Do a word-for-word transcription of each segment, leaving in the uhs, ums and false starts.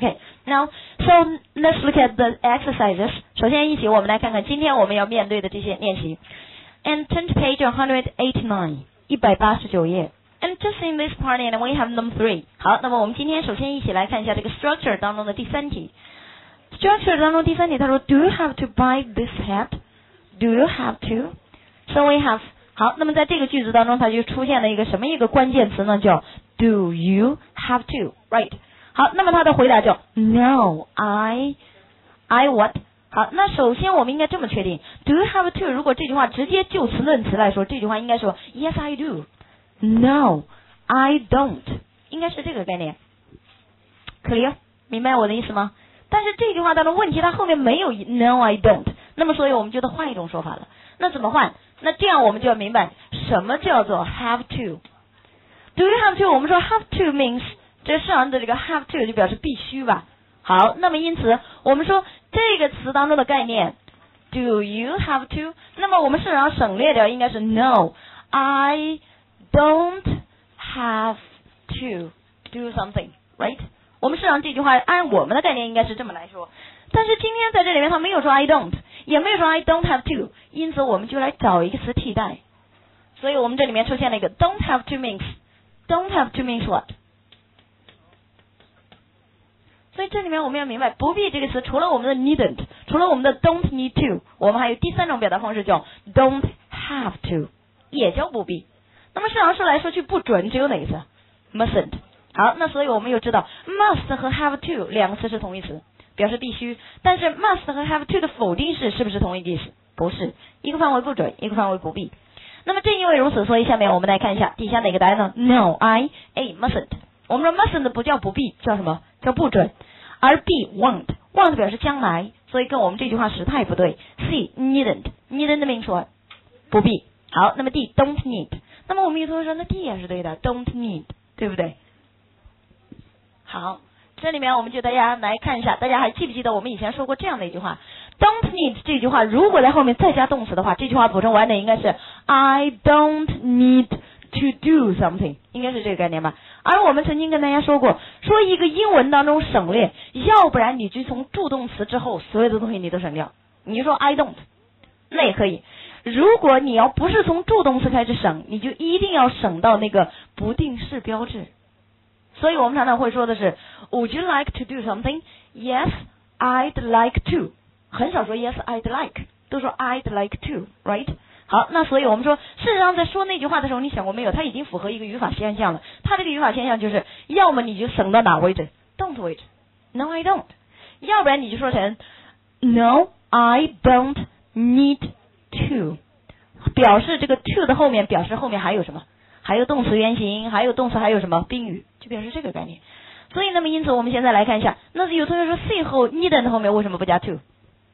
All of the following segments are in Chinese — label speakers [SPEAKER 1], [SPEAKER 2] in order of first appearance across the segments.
[SPEAKER 1] Okay, now, so let's look at the exercises. 首先一起我们来看看今天我们要面对的这些练习。And turn to page one eighty-nine, 一百八十九页。And just in this part, and we have number three. 好，那么我们今天首先一起来看一下这个 structure 当中的第三题。structure 当中第三题，他说 Do you have to buy this hat? Do you have to? So we have 好，那么在这个句子当中，它就出现了一个什么一个关键词呢？叫 Do you have to? Right? 好，那么他的回答叫 No, I, I what? 好，那首先我们应该这么确定 Do you have to? 如果这句话直接就词论词来说，这句话应该说 Yes, I do. No, I don't. 应该是这个概念。Clear? 明白我的意思吗？但是这句话当中问题它后面没有 No, I don't. 那么所以我们就得换一种说法了。那怎么换？那这样我们就要明白什么叫做 have to。 Do you have to? 我们说 have to means 这上面的这个 have to 就表示必须吧。好，那么因此我们说这个词当中的概念 Do you have to? 那么我们市场上省略掉应该是 No, I don't have to do something, right? 我们市场这句话按我们的概念应该是这么来说，但是今天在这里面他没有说 I don't， 也没有说 I don't have to， 因此我们就来找一个词替代。所以我们这里面出现了一个 don't have to means don't have to means what？ 所以这里面我们要明白不必这个词除了我们的 needn't， 除了我们的 don't need to， 我们还有第三种表达方式叫 don't have to， 也叫不必。那么市场说来说去不准只有哪个词 mustn't。 好，那所以我们又知道 must 和 have to 两个词是同义词，表示必须，但是 must 和 have to 的否定式是不是同一个意思？不是，一个范围不准，一个范围不必。那么正因为如此，所以下面我们来看一下底下哪个答案呢？ No, I, A, mustn't。 我们说 mustn't 不叫不必，叫什么？叫不准。而 B, won't, won't 表示将来，所以跟我们这句话时态不对。 C, needn't, needn't means what？ 不必。好，那么 D, don't need。 那么我们有同学说那 D 也是对的， don't need， 对不对？好，这里面我们就大家来看一下，大家还记不记得我们以前说过这样的一句话 don't need 这句话如果在后面再加动词的话，这句话补充完整应该是 I don't need to do something， 应该是这个概念吧。而我们曾经跟大家说过，说一个英文当中省略，要不然你就从助动词之后所有的东西你都省掉，你就说 I don't， 那也可以。如果你要不是从助动词开始省，你就一定要省到那个不定式标志。所以我们常常会说的是 Would you like to do something? Yes, I'd like to。 很少说 Yes, I'd like， 都说 I'd like to, right？ 好，那所以我们说事实上在说那句话的时候，你想过没有，它已经符合一个语法现象了。它这个语法现象就是要么你就省到哪为止 Don't 为止 No, I don't。 要不然你就说成 No, I don't need to， 表示这个 to 的后面表示后面还有什么，还有动词原形，还有动词，还有什么宾语，就表示这个概念。所以那么因此我们现在来看一下，那有同学说 C 后 needn't 后面为什么不加 to？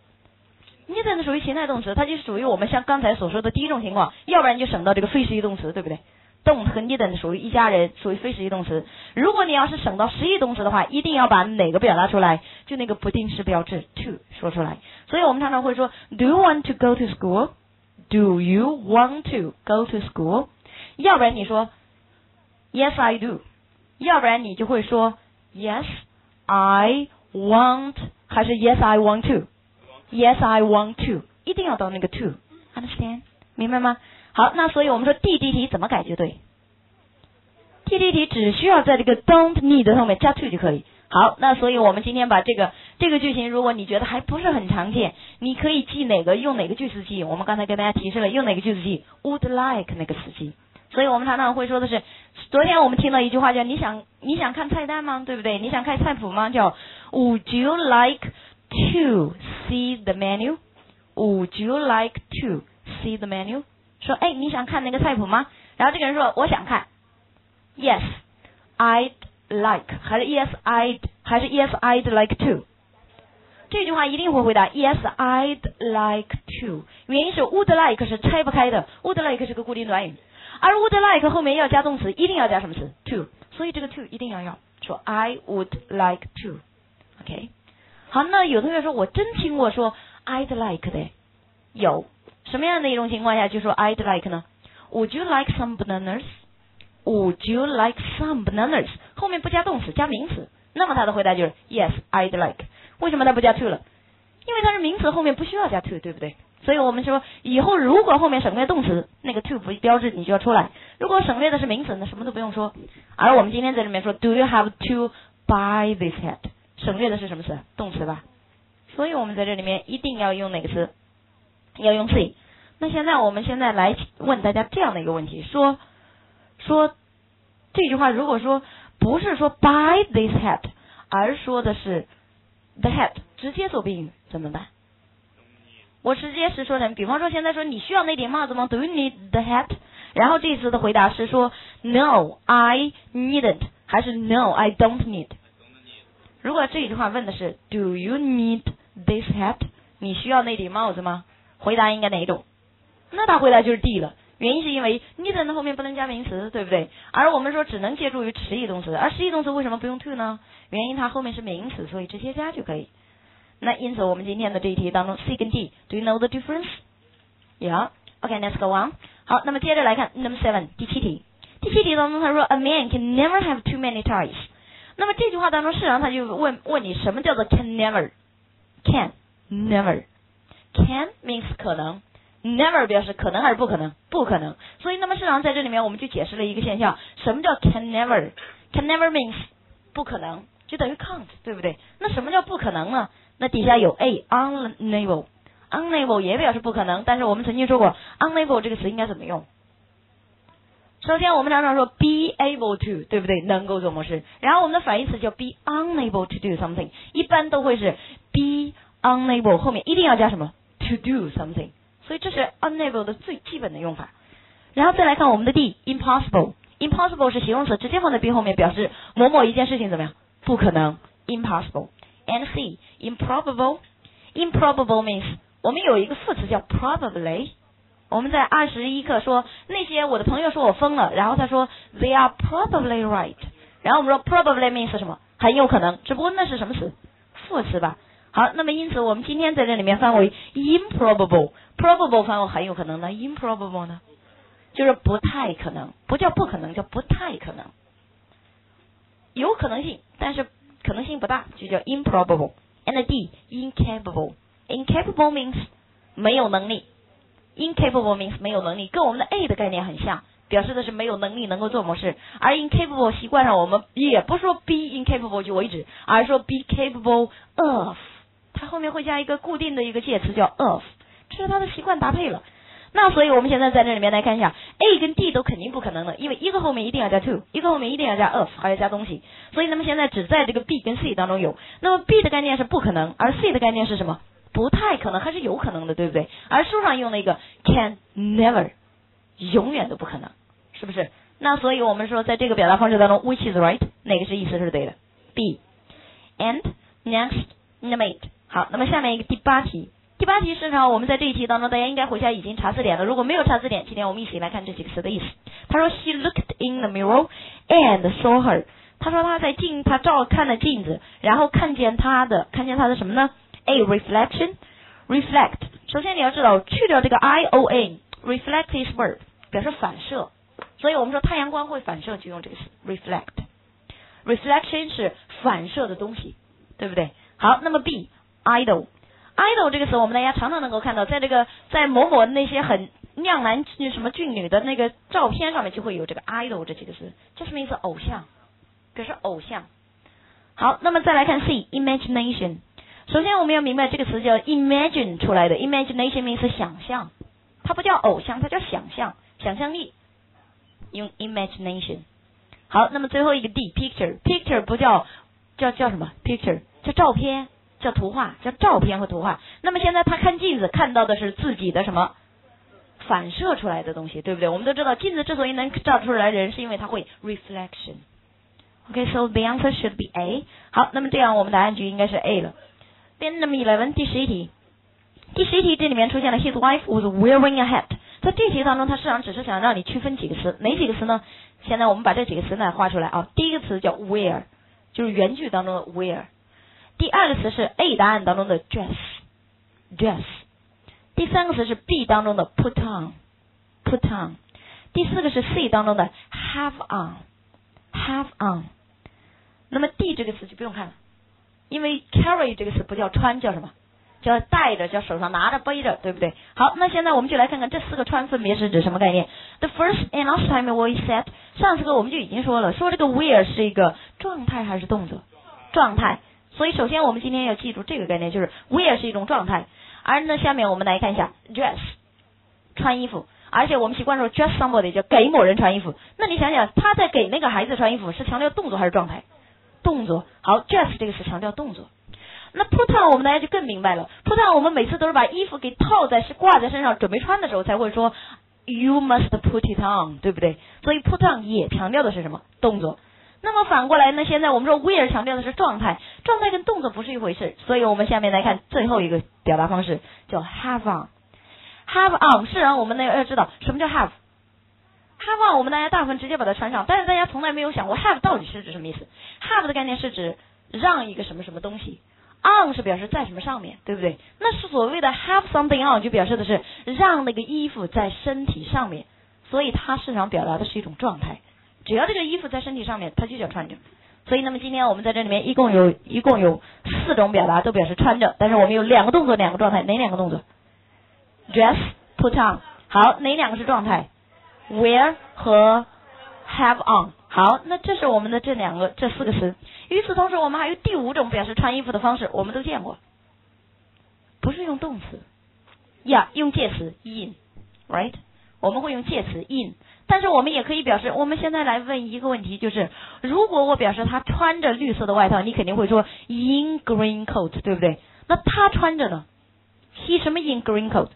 [SPEAKER 1] needn't 属于情态动词，它就属于我们像刚才所说的第一种情况，要不然就省到这个非实义动词，对不对？ don't 和 needn't 属于一家人，属于非实义动词。如果你要是省到实义动词的话，一定要把哪个表达出来，就那个不定式标志 to 说出来。所以我们常常会说 Do you want to go to school? Do you want to go to school? 要不然你说 Yes, I do。 要不然你就会说 Yes, I want， 还是 Yes, I want to。 Yes, I want to， 一定要到那个 to， understand？ 明白吗？好，那所以我们说 D D 题怎么改就对。D D 题只需要在这个 don't need 后面加 to 就可以。好，那所以我们今天把这个这个句型，如果你觉得还不是很常见，你可以记哪个，用哪个句子记。我们刚才跟大家提示了用哪个句子记 would like 那个词记。所以我们常常会说的是，昨天我们听到一句话叫你想你想看菜单吗？对不对？你想看菜谱吗？叫 Would you like to see the menu? Would you like to see the menu? 说哎你想看那个菜谱吗？然后这个人说我想看 Yes, I'd like， 还是 Yes, I'd， 还是 Yes, I'd like to。 这句话一定会回答 Yes, I'd like to。 原因是 would like 是拆不开的， would like 是个固定短语，而 would like 后面要加动词，一定要加什么词 to， 所以这个 to 一定要要说 I would like to。 OK， 好，那有同学说我真听过说 I'd like 的，有什么样的一种情况下就说 I'd like 呢？ Would you like some bananas? Would you like some bananas? 后面不加动词，加名词， 那么他的回答就是 Yes, I'd like。为什么他不加 to 了？因为它是名词，后面不需要加 to， 对不对？所以我们说以后如果后面省略动词，那个 to 不标志你就要出来。如果省略的是名词，那什么都不用说。而我们今天在这里面说 Do you have to buy this hat？ 省略的是什么词？动词吧。所以我们在这里面一定要用哪个词？要用 see。那现在我们现在来问大家这样的一个问题，说说这句话如果说不是说 buy this hat， 而说的是 the hat， 直接做宾语怎么办？我直接是说成，比方说现在说你需要那顶帽子吗 ？Do you need the hat？ 然后这次的回答是说 No, I needn't， 还是 No, I don't need？ 如果这句话问的是 Do you need this hat？ 你需要那顶帽子吗？回答应该哪一种？那他回答就是 D 了。原因是因为 need 后面不能加名词，对不对？而我们说只能借助于实义动词，而实义动词为什么不用 to 呢？原因它后面是名词，所以直接加就可以。那因此我们今天的这一题当中 C 跟 D Do you know the difference? Yeah. Okay, let's go on. 好，那么接着来看 Number seven 第七题。第七题当中他说 A man can never have too many ties。 那么这句话当中市场他就问问你什么叫做 can never？ Can never Can means 可能， never 表示可能还是不可能？不可能。所以那么市场在这里面我们就解释了一个现象，什么叫 can never？ Can never means 不可能，就等于 can't， 对不对？那什么叫不可能呢？那底下有 A unable unable 也表示不可能，但是我们曾经说过 unable 这个词应该怎么用？首先我们常常说 be able to， 对不对？能够做某事。然后我们的反义词叫 be unable to do something， 一般都会是 be unable 后面一定要加什么 to do something， 所以这是 unable 的最基本的用法。然后再来看我们的 D impossible impossible 是形容词，直接放在 be 后面表示某某一件事情怎么样？不可能 impossible。And C improbable improbable means 我们有一个副词叫 probably， 我们在二十一课说那些我的朋友说我疯了，然后他说 they are probably right， 然后我们说 probably means 什么？很有可能，只不过那是什么词？副词吧。好，那么因此我们今天在这里面翻为 improbable probable 翻为很有可能呢 improbable 呢就是不太可能，不叫不可能，叫不太可能，有可能性但是可能性不大，就叫 improbable。 And D incapable incapable means 没有能力， incapable means 没有能力，跟我们的 A 的概念很像，表示的是没有能力能够做某事。而 incapable 习惯上我们也不说 be incapable 就为止，而说 be capable of， 它后面会加一个固定的一个介词叫 of， 这是它的习惯搭配了。那所以我们现在在这里面来看一下 A 跟 D 都肯定不可能的，因为一个后面一定要加 to， 一个后面一定要加 of， 还要加东西，所以那么现在只在这个 B 跟 C 当中有。那么 B 的概念是不可能，而 C 的概念是什么？不太可能还是有可能的，对不对？而书上用了一个 can never 永远都不可能，是不是？那所以我们说在这个表达方式当中 which is right 哪个是意思是对的？ B and next number eight。 好，那么下面一个第八题。第八题是呢，我们在这一题当中大家应该回家已经查字典了，如果没有查字典，今天我们一起来看这几个词的意思。他说 She looked in the mirror and saw her， 他说他在镜他照看了镜子，然后看见他的看见他的什么呢？ A reflection reflect， 首先你要知道去掉这个 I O N reflect is verb 表示反射，所以我们说太阳光会反射就用这个词 reflect， reflection 是反射的东西，对不对？好，那么 B idol idol 这个词我们大家常常能够看到，在这个在某某那些很靓男什么俊女的那个照片上面就会有这个 idol 这几个词，这是名词偶像，表示偶像。好，那么再来看 C imagination， 首先我们要明白这个词叫 imagine 出来的， imagination means 想象，它不叫偶像，它叫想象，想象力，用 imagination。 好，那么最后一个 D picture picture 不叫叫叫什么 picture 叫照片，叫图画，叫照片和图画。那么现在他看镜子看到的是自己的什么反射出来的东西，对不对？我们都知道镜子之所以能照出来人是因为它会 reflection。 OK so the answer should be A。 好，那么这样我们答案就应该是 A 了。 Then number eleven 第十一题。第十一题这里面出现了 his wife was wearing a hat， 在这题当中他实际上只是想让你区分几个词，哪几个词呢？现在我们把这几个词呢画出来啊。第一个词叫 wear， 就是原句当中的 wear。第二个词是 A 答案当中的 dress dress， 第三个词是 B 当中的 put on put on， 第四个是 C 当中的 have on have on， 那么 D 这个词就不用看了，因为 carry 这个词不叫穿，叫什么？叫带着，叫手上拿着背着，对不对？好，那现在我们就来看看这四个穿分别是指什么概念。The first and last time we said， 上次课我们就已经说了，说这个 wear 是一个状态还是动作？状态。所以首先我们今天要记住这个概念，就是 wear 是一种状态。而呢，下面我们来看一下 dress， 穿衣服。而且我们习惯说 dress somebody 叫给某人穿衣服。那你想想，他在给那个孩子穿衣服，是强调动作还是状态？动作。好 ，dress 这个词强调动作。那 put on 我们大家就更明白了 ，put on 我们每次都是把衣服给套在是挂在身上准备穿的时候才会说 you must put it on， 对不对？所以 put on 也强调的是什么？动作。那么反过来呢？现在我们说 wear 强调的是状态，状态跟动作不是一回事，所以我们下面来看最后一个表达方式，叫 have on。have on 是啊，我们呢要知道什么叫 have。have on 我们大家大部分直接把它穿上，但是大家从来没有想过 have 到底是指什么意思。have 的概念是指让一个什么什么东西。on 是表示在什么上面，对不对？那是所谓的 have something on 就表示的是让那个衣服在身体上面，所以它事实上表达的是一种状态。只要这个衣服在身体上面，它就叫穿着。所以那么今天我们在这里面一共有一共有四种表达都表示穿着，但是我们有两个动作两个状态，哪两个动作 ？dress put on。好，哪两个是状态 ？wear 和 have on。好，那这是我们的这两个这四个词。与此同时，我们还有第五种表示穿衣服的方式，我们都见过，不是用动词，呀，用介词 in，right？ 我们会用介词 in， 但是我们也可以表示。我们现在来问一个问题，就是如果我表示他穿着绿色的外套，你肯定会说 in green coat， 对不对？那他穿着呢 ？he 什么 in green coat？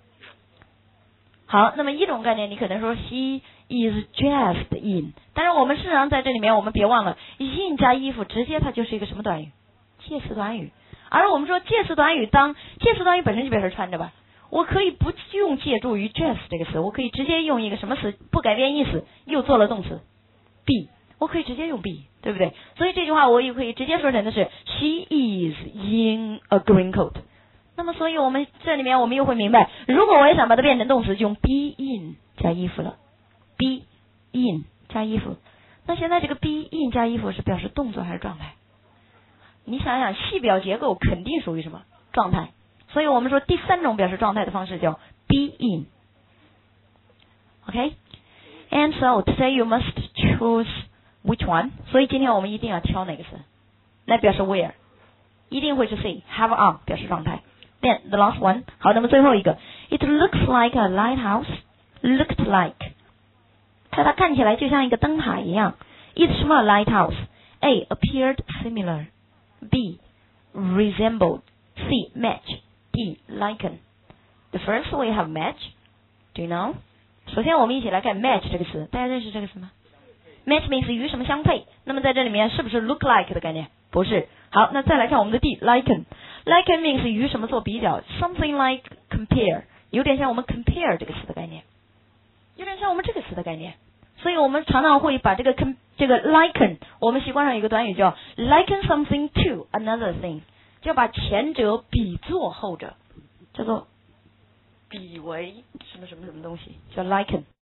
[SPEAKER 1] 好，那么一种概念，你可能说 he is dressed in， 但是我们事实上在这里面，我们别忘了 in 加衣服，直接它就是一个什么短语？介词短语。而我们说介词短语，当介词短语本身就表示穿着吧，我可以不用借助于 dress 这个词，我可以直接用一个什么词，不改变意思，又做了动词 be， 我可以直接用 be， 对不对？所以这句话我也可以直接说成的是 she is in a green coat。那么，所以我们这里面我们又会明白，如果我也想把它变成动词，就用 be in 加衣服了 ，be in 加衣服。那现在这个 be in 加衣服是表示动作还是状态？你想想，细表结构肯定属于什么状态？所以我们说第三种表示状态的方式叫 be in。OK，and so today you must choose which one。所以今天我们一定要挑哪个词来表示 wear， 一定会是 C，have on 表示状态。Then the last one， 好，那么最后一个 ，It looks like a lighthouse，looked like， 它它看起来就像一个灯塔一样。It's 什么 lighthouse？A appeared similar，B resembled，C match，D liken。The first we have match，do you know？ 首先我们一起来看 match 这个词，大家认识这个词吗 ？Match means 与什么相配？那么在这里面是不是 look like 的概念？不是。好，那再来看我们的 D liken。Liken means 与什么做比较 ，something like compare， 有点像我们 compare 这个词的概念，有点像我们这个词的概念。所以我们常常会把这个 com 这个 liken， 我们习惯上有一个短语叫 liken something to another thing， 就把前者比作后者，叫做比为什么什么什么东西，叫 liken。